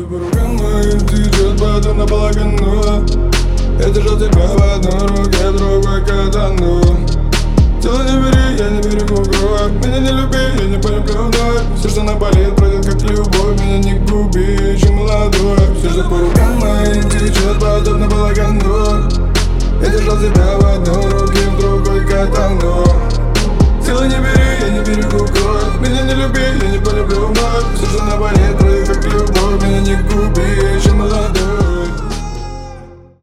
Все по рукам моим течет, подобно полотну. Я держал тебя в одной руке, другой катану. Тело не бери, я не берегу кровь. Меня не люби, я не полюблю вновь. Все, что наболит, пройдет как любовь. Меня не губи, еще молодой. Все, что по рукам моим течет, подобно полотну. Я держал тебя в одной руке, в другой катану. Тело не бери.